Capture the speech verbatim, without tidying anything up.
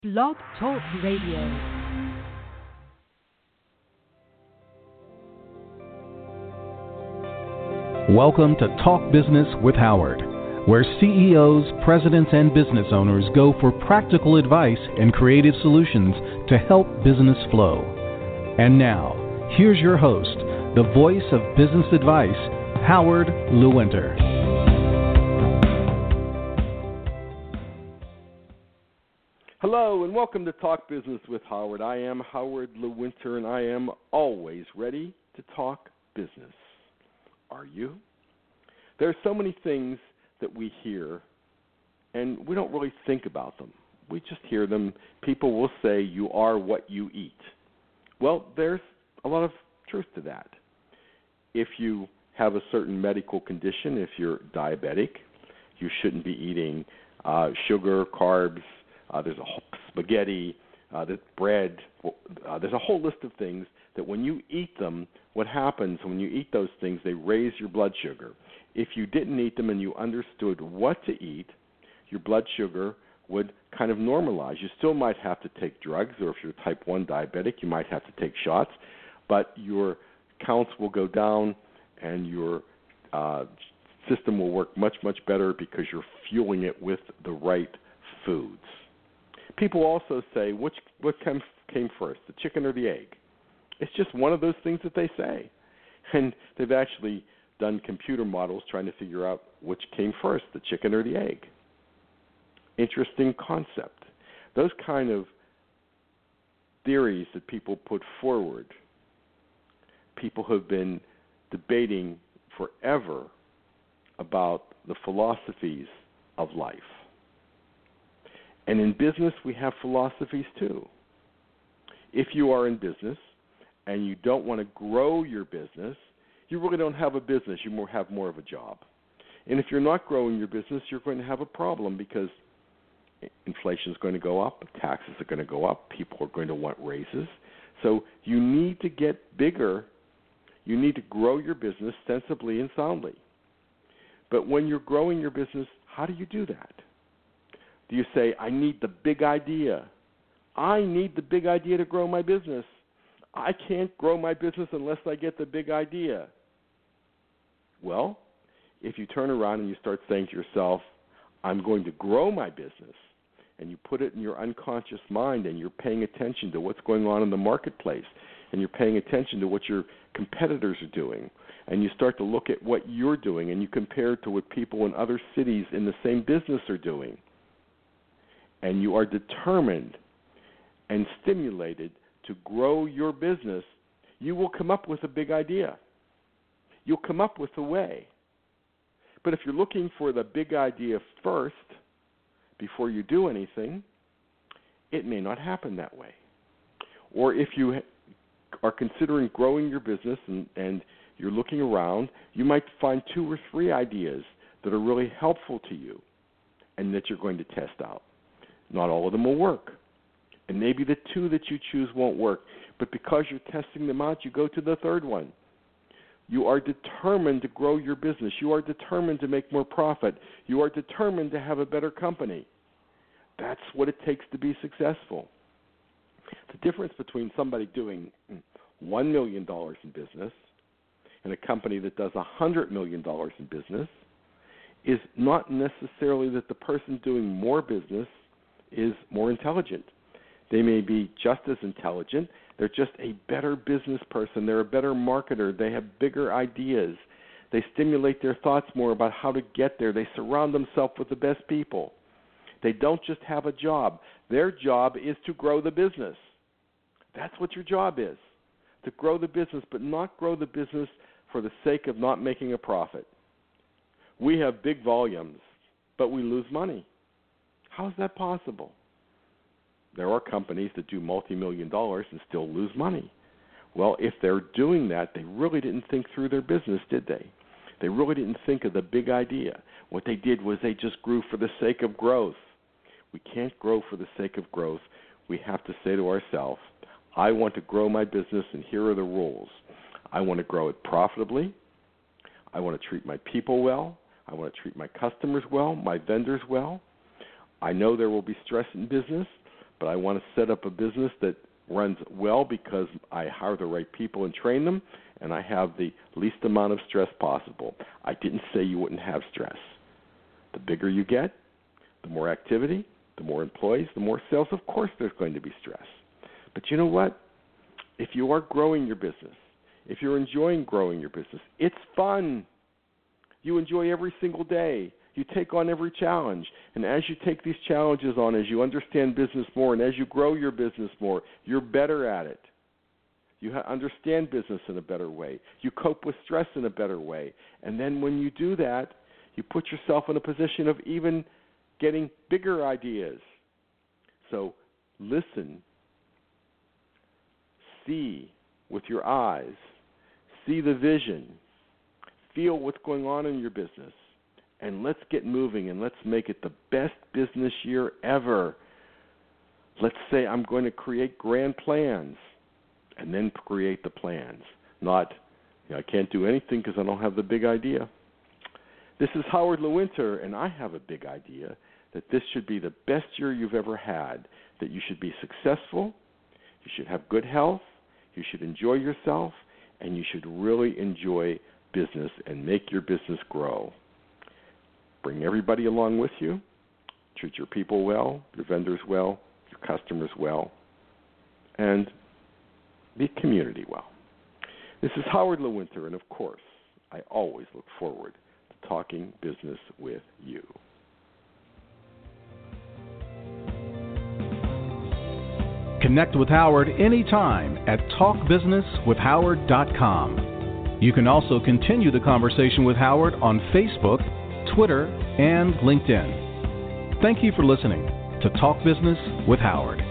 Blog Talk Radio. Welcome to Talk Business with Howard, where C E Os, presidents, and business owners go for practical advice and creative solutions to help business flow. And now, here's your host, the voice of business advice, Howard Lewinter. Hello, and welcome to Talk Business with Howard. I am Howard Lewinter, and I am always ready to talk business. Are you? There are so many things that we hear, and we don't really think about them. We just hear them. People will say, you are what you eat. Well, there's a lot of truth to that. If you have a certain medical condition, if you're diabetic, you shouldn't be eating uh, sugar, carbs, uh, there's a whole spaghetti, uh, there's bread. Uh, there's a whole list of things that when you eat them, what happens when you eat those things, they raise your blood sugar. If you didn't eat them and you understood what to eat, your blood sugar would kind of normalize. You still might have to take drugs, or if you're type one diabetic, you might have to take shots, but your counts will go down and your uh, system will work much, much better because you're fueling it with the right foods. People also say, which what came, came first, the chicken or the egg? It's just one of those things that they say. And they've actually done computer models trying to figure out which came first, the chicken or the egg. Interesting concept. Those kind of theories that people put forward, people have been debating forever about the philosophies of life. And in business, we have philosophies too. If you are in business and you don't want to grow your business, you really don't have a business. You more have more of a job. And if you're not growing your business, you're going to have a problem because inflation is going to go up, taxes are going to go up, people are going to want raises. So you need to get bigger. You need to grow your business sensibly and soundly. But when you're growing your business, how do you do that? Do you say, I need the big idea? I need the big idea to grow my business. I can't grow my business unless I get the big idea. Well, if you turn around and you start saying to yourself, I'm going to grow my business, and you put it in your unconscious mind and you're paying attention to what's going on in the marketplace, and you're paying attention to what your competitors are doing, and you start to look at what you're doing and you compare it to what people in other cities in the same business are doing, and you are determined and stimulated to grow your business, you will come up with a big idea. You'll come up with a way. But if you're looking for the big idea first, before you do anything, it may not happen that way. Or if you are considering growing your business and, and you're looking around, you might find two or three ideas that are really helpful to you and that you're going to test out. Not all of them will work. And maybe the two that you choose won't work. But because you're testing them out, you go to the third one. You are determined to grow your business. You are determined to make more profit. You are determined to have a better company. That's what it takes to be successful. The difference between somebody doing one million dollars in business and a company that does one hundred million dollars in business is not necessarily that the person doing more business is more intelligent. They may be just as intelligent. They're just a better business person. They're a better marketer. They have bigger ideas. They stimulate their thoughts more about how to get there. They surround themselves with the best people. They don't just have a job. Their job is to grow the business. That's what your job is, to grow the business, but not grow the business for the sake of not making a profit. We have big volumes, but we lose money. How is that possible? There are companies that do multi-million dollars and still lose money. Well, if they're doing that, they really didn't think through their business, did they? They really didn't think of the big idea. What they did was they just grew for the sake of growth. We can't grow for the sake of growth. We have to say to ourselves, I want to grow my business, and here are the rules. I want to grow it profitably. I want to treat my people well. I want to treat my customers well, my vendors well. I know there will be stress in business, but I want to set up a business that runs well because I hire the right people and train them, and I have the least amount of stress possible. I didn't say you wouldn't have stress. The bigger you get, the more activity, the more employees, the more sales. Of course there's going to be stress. But you know what? If you are growing your business, if you're enjoying growing your business, it's fun. You enjoy every single day. You take on every challenge. And as you take these challenges on, as you understand business more, and as you grow your business more, you're better at it. You ha- understand business in a better way. You cope with stress in a better way. And then when you do that, you put yourself in a position of even getting bigger ideas. So listen, see with your eyes, see the vision, feel what's going on in your business, and let's get moving and let's make it the best business year ever. Let's say I'm going to create grand plans and then create the plans, not, you know, I can't do anything because I don't have the big idea. This is Howard Lewinter, and I have a big idea that this should be the best year you've ever had, that you should be successful, you should have good health, you should enjoy yourself, and you should really enjoy business and make your business grow. Bring everybody along with you. Treat your people well, your vendors well, your customers well, and the community well. This is Howard Lewinter, and of course, I always look forward to talking business with you. Connect with Howard anytime at talk business with howard dot com. You can also continue the conversation with Howard on Facebook, Twitter, and LinkedIn. Thank you for listening to Talk Business with Howard.